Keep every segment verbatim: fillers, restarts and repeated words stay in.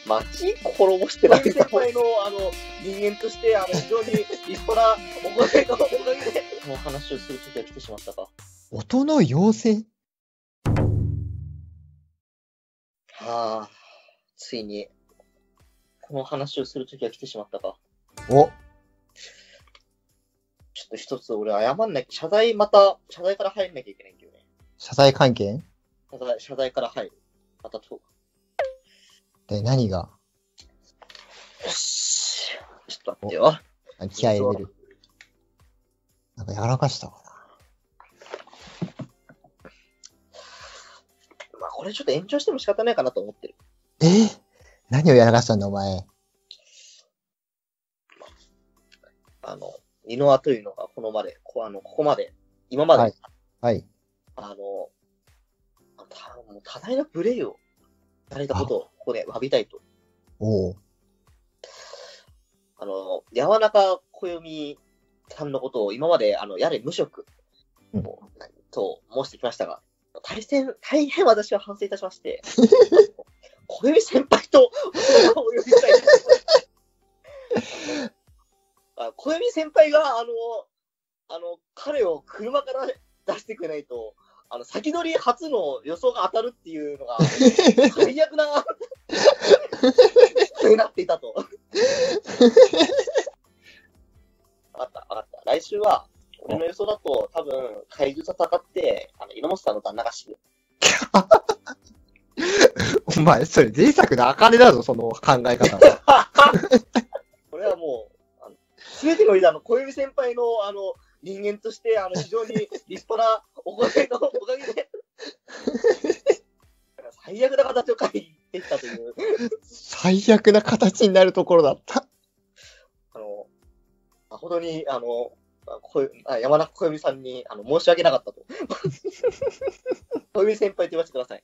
町滅ぼしてない先輩の、あの、人間として、あの、非常に立派なお声のおかげで、この話をするときは来てしまったか。 音の妖精はあ、ついに、この話をするときは来てしまったか。 おちょっと一つ俺謝んなきゃ、謝罪また、謝罪から入んなきゃいけないんだよね。 謝罪関係謝罪、謝罪から入る。またと。 で、何がよし。ちょっと待ってよ。 気合い入れる。なんかやらかしたかな。まあこれちょっと延長しても仕方ないかなと思ってる。 えー、何をやらかしたんだお前。 あの、イノアというのがこのまで、こあのここまで、今まで、 はい。はい、 あの、たもう多大な無礼をされたことをここで詫びたいと。 おう。 あの、山中小読さんのことを今まで、あの、やれ無職、うん、と申してきましたが、大変、大変私は反省いたしまして、小読先輩とお呼びしたいです。小読先輩が、あの、あの、彼を車から出してくれないと、あの、先取り初の予想が当たるっていうのが、最悪な、になっていたと。わかった、わかった。来週は、俺の予想だと、多分、怪獣と戦って、あの、猪本さんの旦那が死ぬ。 お前、それ、前作の茜だぞ、その考え方は。 これはもう、すべてのリーダーの小指先輩の、あの、人間として、あの、非常に立派なお声のおかげで、最悪な形を書いてきたという。 最悪な形になるところだった。 あの、誠に、あの、こあ山中小指さんにあの申し訳なかったと。小指先輩と言わせてください。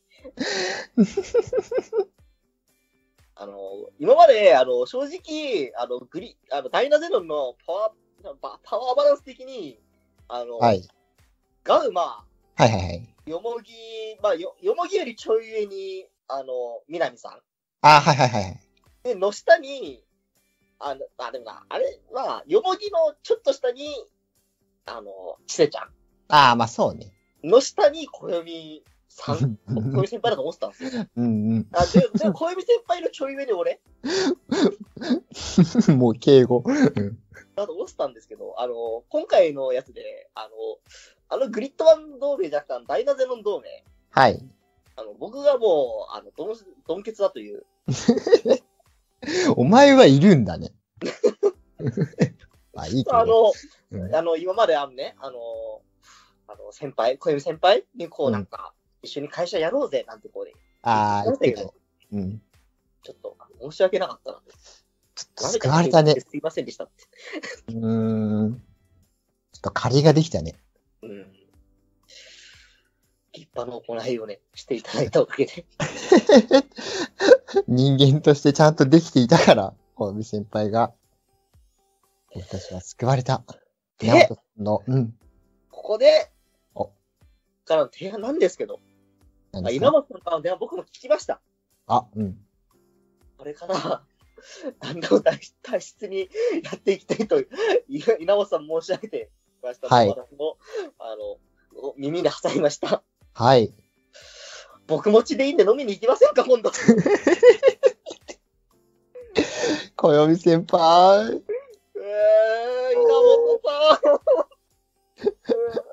あの、今まで、あの、正直、あの、グリ、あの、ダイナゼノンのパワー、パワーバランス的に、あの、 はい。 ガウマ、 はいはいはい。 よもぎ、まあ、よ、よもぎよりちょい上に、あの、みなみさん。 ああ、はいはいはい。 で、の下に、あの、あ、でもな、あれは、よもぎのちょっと下に、あの、ちせちゃん。 ああ、まあそうね。 の下に、小読みさん、小読み先輩だと思ってたんですよ。 うんうん。 あ、で、でも小読み先輩のちょい上に俺もう敬語。 だと思ってたんですけど、あの、今回のやつで、あの、あのグリッドワン同盟じゃなくて、ダイナゼノン同盟。 はい。 あの、僕がもう、あの、ドン、ドンケツだという。 お前はいるんだね。まあいいけど。 あの、うん、あの、今まであのね、あの、あの、先輩、小指先輩にこうなんか、うん、一緒に会社やろうぜ、なんてこうで。 ああ、言ってたけど。うん。 ちょっと、申し訳なかったな。 ちょっと救われたね。 すいませんでしたって。 うーん。ちょっと借りができたね。 うん。立派な行いをね、していただいたおかげで。 人間としてちゃんとできていたから、小指先輩が。僕たちは救われた。 で、 の、うん。 ここで、 おからの提案なんですけど、あ、稲本さんからの電話僕も聞きました。 あ、うん。 これから、あの大大切にやっていきたいと、稲本さん申し上げてました。 はい。 私も、あの、耳で挟みました。 はい。 僕持ちでいいんで飲みに行きませんか、今度。 小指先輩。 えー、稲本さん。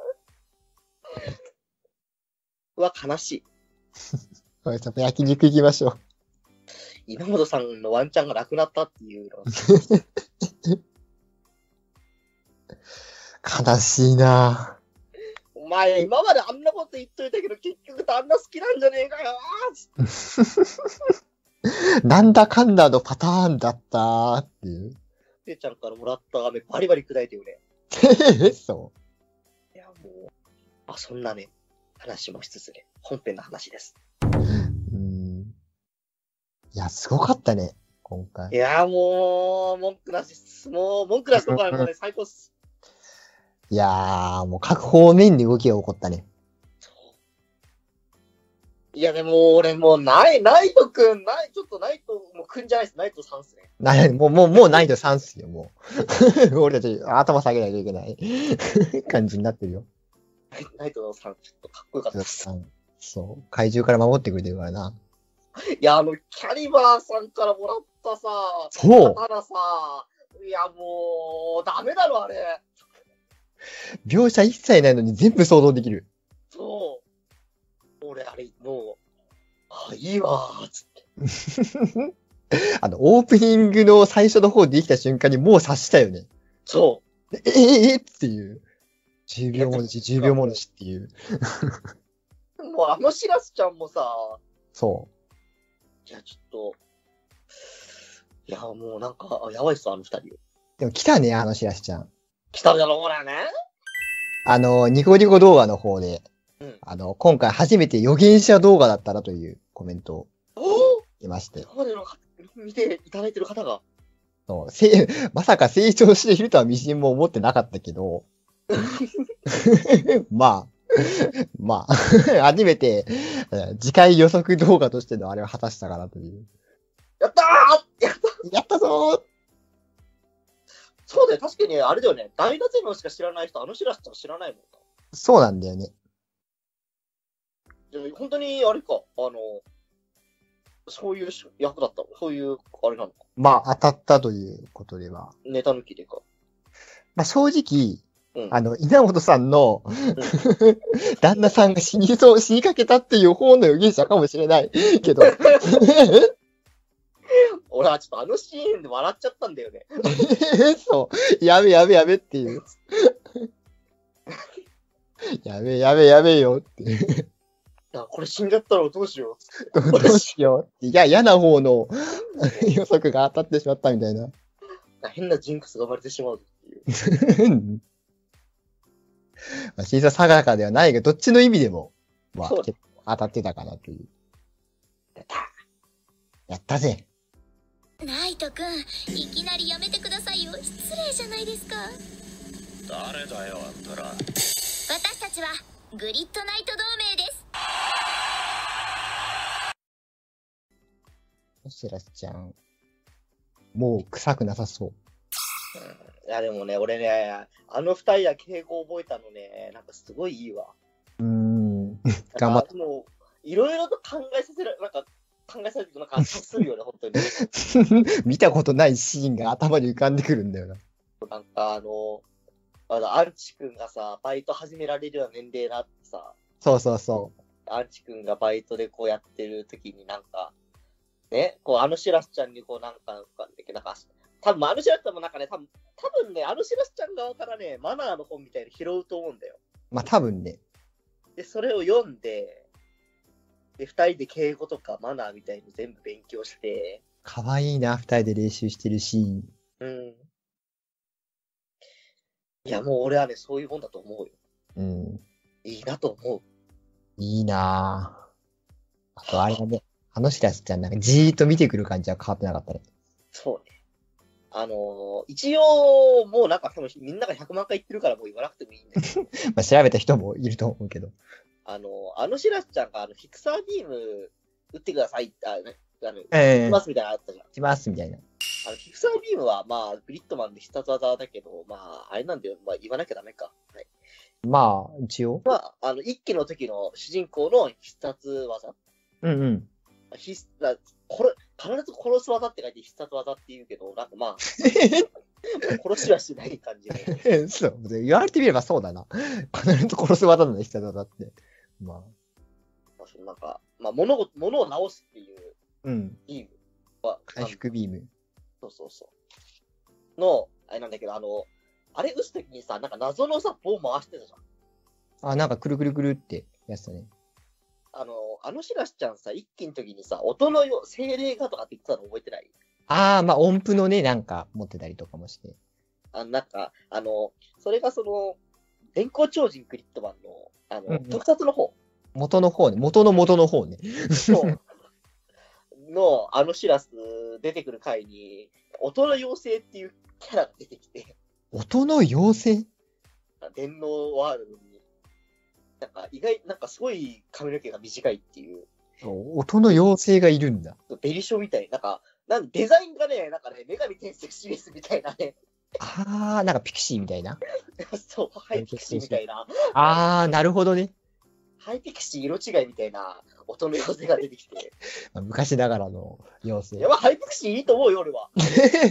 うわ、悲しい。 小指先輩、焼肉行きましょう。 稲本さんのワンチャンがなくなったっていうの。 悲しいなぁ。 お前、今まであんなこと言っといたけど、結局旦那好きなんじゃねえかよなんだかんだのパターンだったーっていう。 せいちゃんからもらった飴バリバリ砕いてよね。 そう。 いや、もう、あ、そんなね、話もしつつね、本編の話です。 うん。いや、すごかったね、今回。 いや、もう、文句なしっす。もう、文句なしとかもね、最高っす。 いやー、もう各方面に動きが起こったね。 いや、でも俺もう、ナイ、ナイトくん、ナイ、ちょっとナイト、もうくんじゃないです。ナイトさんっすね。 な、もう、もう、もう難易度さんっすよ、もう。俺たち頭下げないといけない感じになってるよ。 ナイトのさん、ちょっとかっこよかったです。 そう。怪獣から守ってくれてるからな。 いや、あの、キャリバーさんからもらったさ、 そう刀さ、いや、もう、ダメだろ、あれ。 描写一切ないのに全部想像できる。 そう。俺、あれ、もう、あ、いいわー、つって。 あの、オープニングの最初の方できた瞬間にもう察したよね。 そう。 え、え、え、えっていう。じゅうびょうものし、じゅうびょうものしっていう。 もうあのしらすちゃんもさ、 そう。 いや、ちょっと、いや、もうなんか、やばいっす、あの二人。 でも来たね、あのしらすちゃん。 来ただろ、ほらね。 あの、ニコニコ動画の方で、 うん、 あの、今回初めて予言者動画だったなというコメントをいまして。 今までの見ていただいてる方が。 そうせまさか成長しているとはみじんも思ってなかったけど、まあ、まあ、初めて次回予測動画としてのあれを果たしたかなという。 やったーやったやったぞーそうだよ、確かにあれだよね。大脱のしか知らない人、あのしらすちゃん知らないもんな。 そうなんだよね。 本当にあれか、あの、そういう役だったのそういう、あれなのか。 まあ、当たったということでは。 ネタ抜きでか。 まあ、正直、 うん、 あの、稲本さんの、うん、旦那さんが死にそう、死にかけたっていう方の予言者かもしれないけど。 俺はちょっとあのシーンで笑っちゃったんだよね。 そう。やべやべやべっていう。やべやべやべよっていう。 いや、これ死んじゃったらどうしよう。どうしようって。いや、嫌な方の予測が当たってしまったみたいな。 変なジンクスが生まれてしまうっていう。 まあ、審査定かではないが、どっちの意味でも、まあ、結構当たってたかなという。 やった。 やったぜ。 ナイトくん、いきなりやめてくださいよ。失礼じゃないですか。 誰だよ、あんたら。 私たちは、グリッドナイト同盟です。 しらすちゃん、もう臭くなさそう。 うん、いや、でもね、俺ね、あの二人は敬語覚えたのね、なんかすごいいいわ。 うーん。頑張って。 もう、いろいろと考えさせる、なんか、考えさせるとなんか察するよね、本当に。 見たことないシーンが頭に浮かんでくるんだよな。 なんかあの、まだアンチ君がさ、バイト始められるような年齢だってさ、 そうそうそう。 アンチ君がバイトでこうやってる時になんか、ね、こう、あのしらすちゃんにこうなんか、なんか、なんか多分あのしらすちゃんもなんかね、多分、多分ね、あのしらすちゃん側からね、マナーの本みたいに拾うと思うんだよ。 まあ多分ね。 で、それを読んで、で、二人で敬語とかマナーみたいに全部勉強して。 かわいいな、二人で練習してるシーン。 うん。いや、もう俺はね、そういうもんだと思うよ。 うん。 いいなと思う。 いいなぁ。あとあれだね。あのしらすちゃんなんかじーっと見てくる感じは変わってなかったね。 そうね。あのー、一応、もうなんか多分みんながひゃくまん回言ってるからもう言わなくてもいいんだけど。 まあ調べた人もいると思うけど。 あのー、あのしらすちゃんがあの、フィクサービーム打ってくださいって、あの、ね、あの、 ええー。 打ちますみたいなのあったじゃん。 打ちますみたいな。 あの、フィクサービームはまあ、グリッドマンで必殺技だけど、まあ、あれなんだよ。まあ、言わなきゃダメか。はい。 まあ、一応。 まあ、あの、一期の時の主人公の必殺技。 うんうん。 必殺、これ、必ず殺す技って書いて必殺技って言うけど、なんかまあ、殺しはしない感じで。そう。言われてみればそうだな。必ず殺す技だね、必殺技って。まあ。 まあ、なんか、まあ、物を、物を直すっていう、 うん。 ビームは、 回復ビーム。 そうそうそう。の、あれなんだけど、あの、あれ打つときにさ、なんか謎のさ、棒回してたじゃん。 あ、なんかくるくるくるってやつだね。 あの、あのしらすちゃんさ、一期の時にさ、音のよ、精霊がとかって言ってたの覚えてない？ ああ、まあ音符のね、なんか持ってたりとかもして。 あなんか、あの、それがその、電光超人グリッドマンの、あの、うんうん、特撮の方。 元の方ね。元の元の方ね。 そう。の、あのしらす出てくる回に、音の妖精っていうキャラが出てきて。 音の妖精？ 電脳ワールドに。なんか意外、なんかすごい髪の毛が短いっていう。 音の妖精がいるんだ。 ベリショみたい。なんか、 なんでデザインがね、なんかね、女神転生シリーズみたいなね。 あー、なんかピクシーみたいな。 そう、ハイピクシーみたいな。 あー、なるほどね。 ハイピクシー色違いみたいな音の妖精が出てきて。 昔ながらの妖精。 やば、ハイピクシーいいと思うよ、俺は。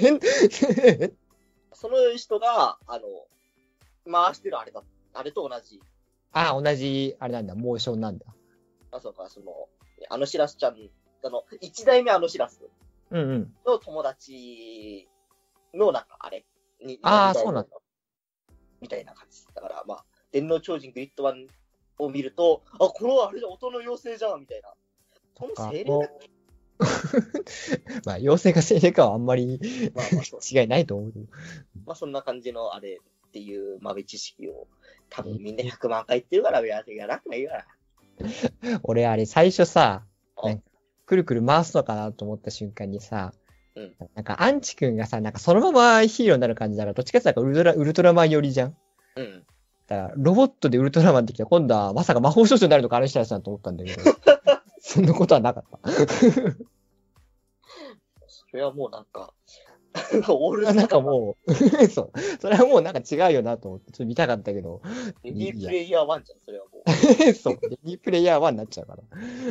その人が、あの、回してるあれだ。あれと同じ。 あー、同じ、あれなんだ、モーションなんだ。 あ、そうか、その、あのしらすちゃん、あの、一代目あのしらすうんうん。 の友達の、なんか、あれに、 あー、 二代目のそうなんだ。 みたいな感じ。だから、まあ、電脳超人グリッドワンを見ると、あ、このあれじゃ音の妖精じゃん、みたいな。この精霊だっけ。 まあ、妖精が精霊かはあんまりまあまあそう違いないと思うけど。 まあ、そんな感じのあれっていう豆知識を、多分みんなひゃくまん回言ってるから、ややらないから。 俺、あれ、最初さ、 あなんかくるくる回すのかなと思った瞬間にさ、 うんなんか、アンチ君がさ、なんかそのままヒーローになる感じだから、どっちかっていうとウルトラ、ウルトラマン寄りじゃん。 うん。 だから、ロボットでウルトラマンってきたら、今度はまさか魔法少女になるのかあの人たちだと思ったんだけど、そんなことはなかった。 それはもうなんか、オールなんかもう、そう。それはもうなんか違うよなと思って、ちょっと見たかったけど、 レディープレイヤーワンじゃん、それはもう。 そう。レディープレイヤーワンになっちゃうから。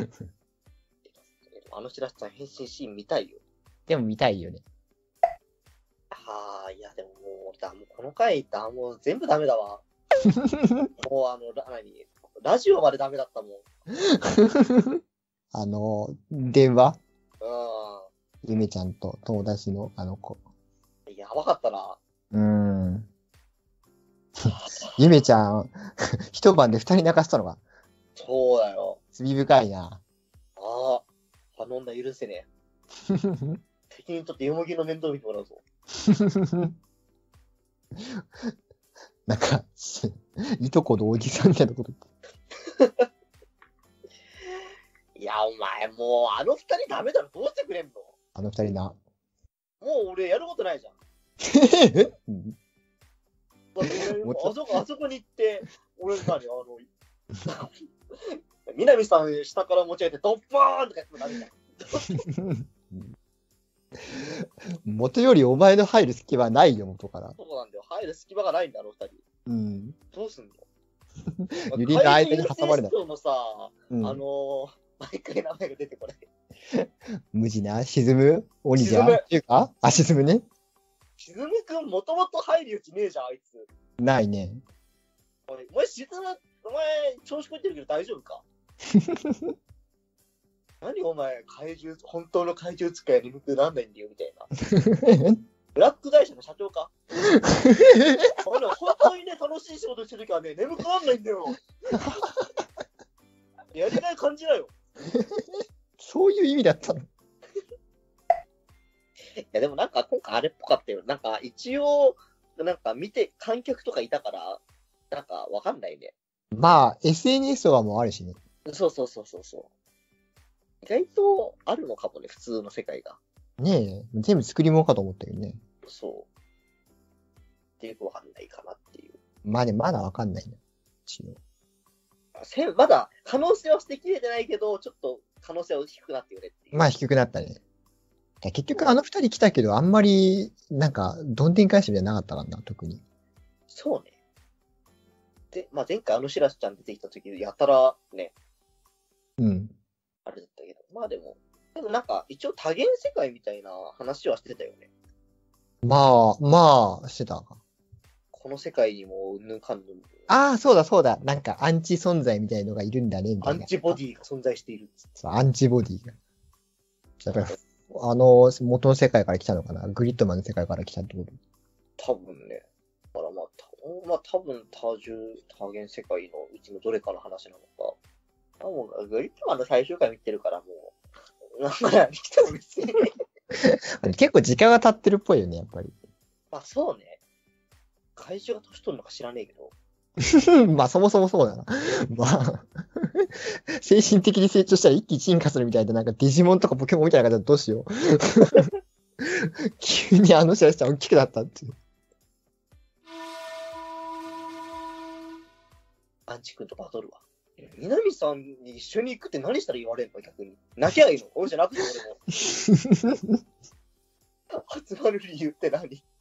あのしらすちゃん変身シーン見たいよ。 でも見たいよね。 はあ、いやでももう、だもうこの回だ、もう全部ダメだわ。もうあの、ラ何ラジオまでダメだったもん。 あの、電話うゆめちゃんと友達のあの子。 ん。やばかったな。 うーん。ゆめちゃん、一晩で二人泣かせたのが、 そうだよ。 罪深いな。 ああ、あの女許せねえ。責任取ってよもぎの面倒見てもらうぞ。 なんか、いとこのおじさんみたいなこと言って。 いや、お前、もう、あの二人ダメだろ。どうしてくれんの？ あの二人な。 もう俺やることないじゃん。 うんだって俺あそこ、あそこに行って、俺何、あの、南さん下から持ち上げて、ドッパーンとかやってもダメじゃん。 元よりお前の入る隙はないよ、元から。 そうなんだよ。入る隙間がないんだ、あの二人。 うん。 どうすんの？ ユリの間に挟まれない。 怪獣優勢室のさ、 うんあのー、毎回名前が出てこない。 無事な、沈む鬼じゃん。 沈むっていうかあ、沈むね。 沈むくんもともと入る余地ねえじゃん、あいつ。 ないね。 おいお前、沈む、お前、調子こいてるけど大丈夫か？何お前、怪獣、本当の怪獣使いは眠くなんないんだよ、みたいな。ブラック会社の社長か？あの本当にね、楽しい仕事してるときはね、眠くなんないんだよ。やりがい感じなよ。 そういう意味だったの。 いや、でもなんか今回あれっぽかったよ。なんか一応、なんか見て、観客とかいたから、なんかわかんないね。 まあ、エスエヌエス とかもあるしね。 そうそうそうそうそう。意外とあるのかもね、普通の世界が。 ねえ、全部作り物かと思ったけどね。 そう。っていうかわかんないかなっていう。 まあね、まだわかんないな。一応。 せまだ可能性は捨てきれてないけど、ちょっと可能性は低くなってるねっていう。 まあ低くなったね。結局あの二人来たけど、あんまり、なんか、どんでん返しみたいなのなかったかな、特に。 そうね。で、まあ前回あのしらすちゃん出てきた時、やたらね、 うん。 あれだったけど、まあでも、でもなんか一応多元世界みたいな話はしてたよね。 まあ、まあ、してたか。 この世界にもうんぬんかんぬん。 ああ、そうだそうだ。なんか、アンチ存在みたいのがいるんだね、みたいな。 アンチボディが存在しているっつって。 そう、アンチボディが。だから、あの、元の世界から来たのかな。グリッドマンの世界から来たってこと多分ね。だからまあ、たまあ多分多重、多元世界のうちのどれかの話なのか。多分、グリッドマンの最終回見てるからもう、なんか、来ても別に。 結構時間が経ってるっぽいよね、やっぱり。 まあそうね。怪獣が年取るのか知らねえけど。 まあ、そもそもそうだな。まあ、精神的に成長したら一気に進化するみたいな、なんかデジモンとかポケモンみたいな感じだとどうしよう。急にあの人たち大きくなったっていう。 アンチ君とバトルは。南さんに一緒に行くって何したら言われるの逆に。泣きゃいいの俺じゃなくて俺も。 集まる理由って何？